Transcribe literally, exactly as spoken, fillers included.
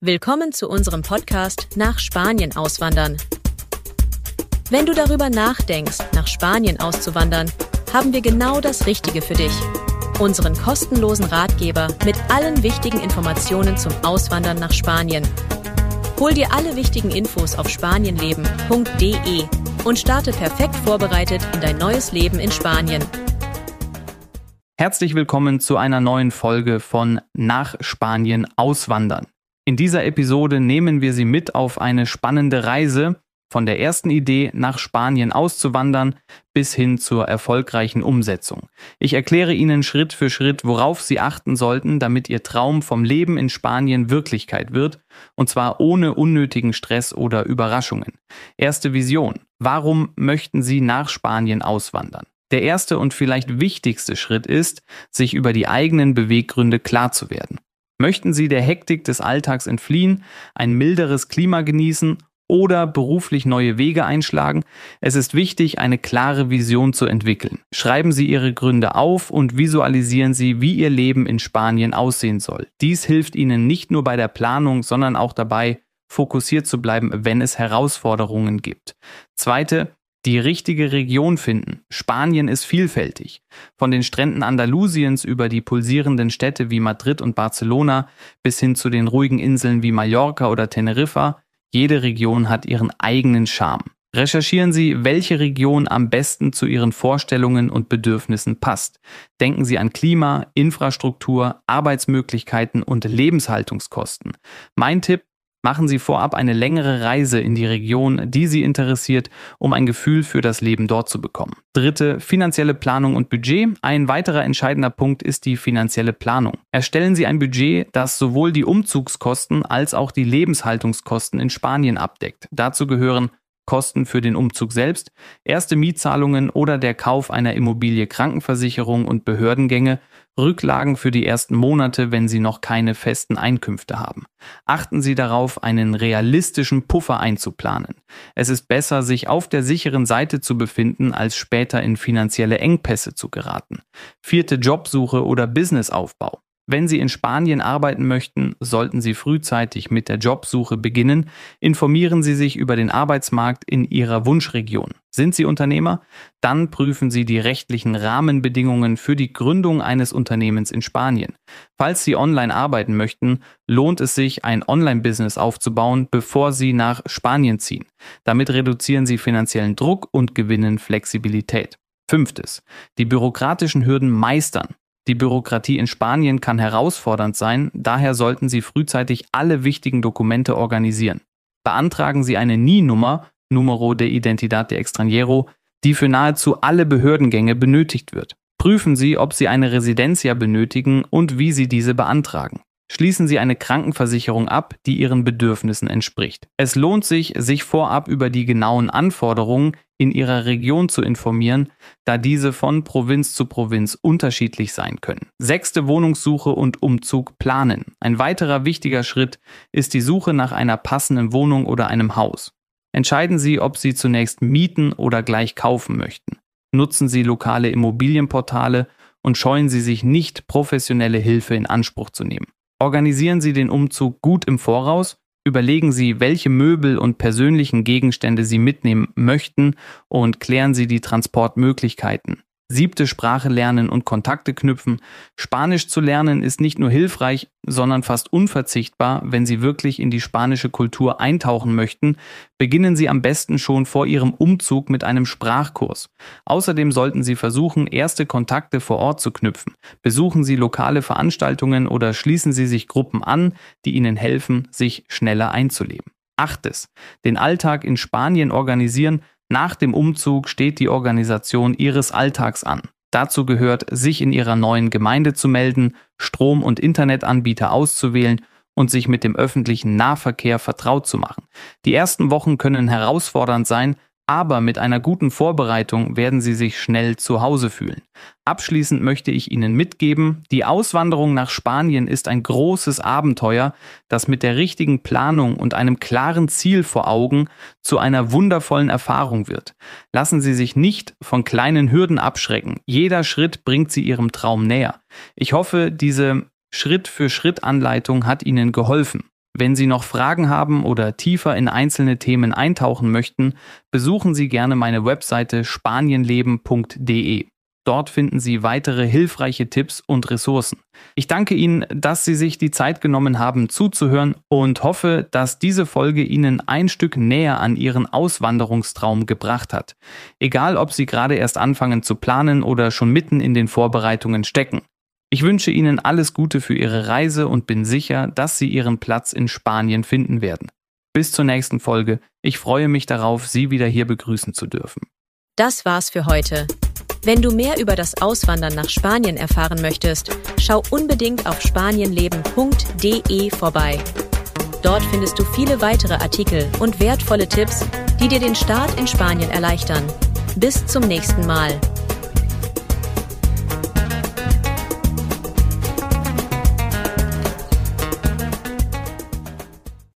Willkommen zu unserem Podcast Nach Spanien auswandern. Wenn du darüber nachdenkst, nach Spanien auszuwandern, haben wir genau das Richtige für dich. Unseren kostenlosen Ratgeber mit allen wichtigen Informationen zum Auswandern nach Spanien. Hol dir alle wichtigen Infos auf spanienleben punkt de und starte perfekt vorbereitet in dein neues Leben in Spanien. Herzlich willkommen zu einer neuen Folge von Nach Spanien auswandern. In dieser Episode nehmen wir Sie mit auf eine spannende Reise von der ersten Idee, nach Spanien auszuwandern, bis hin zur erfolgreichen Umsetzung. Ich erkläre Ihnen Schritt für Schritt, worauf Sie achten sollten, damit Ihr Traum vom Leben in Spanien Wirklichkeit wird, und zwar ohne unnötigen Stress oder Überraschungen. Erste Vision: Warum möchten Sie nach Spanien auswandern? Der erste und vielleicht wichtigste Schritt ist, sich über die eigenen Beweggründe klar zu werden. Möchten Sie der Hektik des Alltags entfliehen, ein milderes Klima genießen oder beruflich neue Wege einschlagen? Es ist wichtig, eine klare Vision zu entwickeln. Schreiben Sie Ihre Gründe auf und visualisieren Sie, wie Ihr Leben in Spanien aussehen soll. Dies hilft Ihnen nicht nur bei der Planung, sondern auch dabei, fokussiert zu bleiben, wenn es Herausforderungen gibt. Zweite: Die richtige Region finden. Spanien ist vielfältig. Von den Stränden Andalusiens über die pulsierenden Städte wie Madrid und Barcelona bis hin zu den ruhigen Inseln wie Mallorca oder Teneriffa. Jede Region hat ihren eigenen Charme. Recherchieren Sie, welche Region am besten zu Ihren Vorstellungen und Bedürfnissen passt. Denken Sie an Klima, Infrastruktur, Arbeitsmöglichkeiten und Lebenshaltungskosten. Mein Tipp: Machen Sie vorab eine längere Reise in die Region, die Sie interessiert, um ein Gefühl für das Leben dort zu bekommen. Dritte: finanzielle Planung und Budget. Ein weiterer entscheidender Punkt ist die finanzielle Planung. Erstellen Sie ein Budget, das sowohl die Umzugskosten als auch die Lebenshaltungskosten in Spanien abdeckt. Dazu gehören Kosten für den Umzug selbst, erste Mietzahlungen oder der Kauf einer Immobilie, Krankenversicherung und Behördengänge, Rücklagen für die ersten Monate, wenn Sie noch keine festen Einkünfte haben. Achten Sie darauf, einen realistischen Puffer einzuplanen. Es ist besser, sich auf der sicheren Seite zu befinden, als später in finanzielle Engpässe zu geraten. Vierte: Jobsuche oder Businessaufbau. Wenn Sie in Spanien arbeiten möchten, sollten Sie frühzeitig mit der Jobsuche beginnen. Informieren Sie sich über den Arbeitsmarkt in Ihrer Wunschregion. Sind Sie Unternehmer? Dann prüfen Sie die rechtlichen Rahmenbedingungen für die Gründung eines Unternehmens in Spanien. Falls Sie online arbeiten möchten, lohnt es sich, ein Online-Business aufzubauen, bevor Sie nach Spanien ziehen. Damit reduzieren Sie finanziellen Druck und gewinnen Flexibilität. Fünftes: Die bürokratischen Hürden meistern. Die Bürokratie in Spanien kann herausfordernd sein, daher sollten Sie frühzeitig alle wichtigen Dokumente organisieren. Beantragen Sie eine N I-Nummer, Número de Identidad de Extranjero, die für nahezu alle Behördengänge benötigt wird. Prüfen Sie, ob Sie eine Residencia benötigen und wie Sie diese beantragen. Schließen Sie eine Krankenversicherung ab, die Ihren Bedürfnissen entspricht. Es lohnt sich, sich vorab über die genauen Anforderungen in Ihrer Region zu informieren, da diese von Provinz zu Provinz unterschiedlich sein können. Sechste: Wohnungssuche und Umzug planen. Ein weiterer wichtiger Schritt ist die Suche nach einer passenden Wohnung oder einem Haus. Entscheiden Sie, ob Sie zunächst mieten oder gleich kaufen möchten. Nutzen Sie lokale Immobilienportale und scheuen Sie sich nicht, professionelle Hilfe in Anspruch zu nehmen. Organisieren Sie den Umzug gut im Voraus, überlegen Sie, welche Möbel und persönlichen Gegenstände Sie mitnehmen möchten und klären Sie die Transportmöglichkeiten. Siebte: Sprache lernen und Kontakte knüpfen. Spanisch zu lernen ist nicht nur hilfreich, sondern fast unverzichtbar, wenn Sie wirklich in die spanische Kultur eintauchen möchten. Beginnen Sie am besten schon vor Ihrem Umzug mit einem Sprachkurs. Außerdem sollten Sie versuchen, erste Kontakte vor Ort zu knüpfen. Besuchen Sie lokale Veranstaltungen oder schließen Sie sich Gruppen an, die Ihnen helfen, sich schneller einzuleben. Achtes: Den Alltag in Spanien organisieren. Nach dem Umzug steht die Organisation Ihres Alltags an. Dazu gehört, sich in Ihrer neuen Gemeinde zu melden, Strom- und Internetanbieter auszuwählen und sich mit dem öffentlichen Nahverkehr vertraut zu machen. Die ersten Wochen können herausfordernd sein, aber mit einer guten Vorbereitung werden Sie sich schnell zu Hause fühlen. Abschließend möchte ich Ihnen mitgeben, die Auswanderung nach Spanien ist ein großes Abenteuer, das mit der richtigen Planung und einem klaren Ziel vor Augen zu einer wundervollen Erfahrung wird. Lassen Sie sich nicht von kleinen Hürden abschrecken. Jeder Schritt bringt Sie Ihrem Traum näher. Ich hoffe, diese Schritt-für-Schritt-Anleitung hat Ihnen geholfen. Wenn Sie noch Fragen haben oder tiefer in einzelne Themen eintauchen möchten, besuchen Sie gerne meine Webseite spanienleben punkt de. Dort finden Sie weitere hilfreiche Tipps und Ressourcen. Ich danke Ihnen, dass Sie sich die Zeit genommen haben zuzuhören und hoffe, dass diese Folge Ihnen ein Stück näher an Ihren Auswanderungstraum gebracht hat. Egal, ob Sie gerade erst anfangen zu planen oder schon mitten in den Vorbereitungen stecken. Ich wünsche Ihnen alles Gute für Ihre Reise und bin sicher, dass Sie Ihren Platz in Spanien finden werden. Bis zur nächsten Folge. Ich freue mich darauf, Sie wieder hier begrüßen zu dürfen. Das war's für heute. Wenn du mehr über das Auswandern nach Spanien erfahren möchtest, schau unbedingt auf spanienleben punkt de vorbei. Dort findest du viele weitere Artikel und wertvolle Tipps, die dir den Start in Spanien erleichtern. Bis zum nächsten Mal.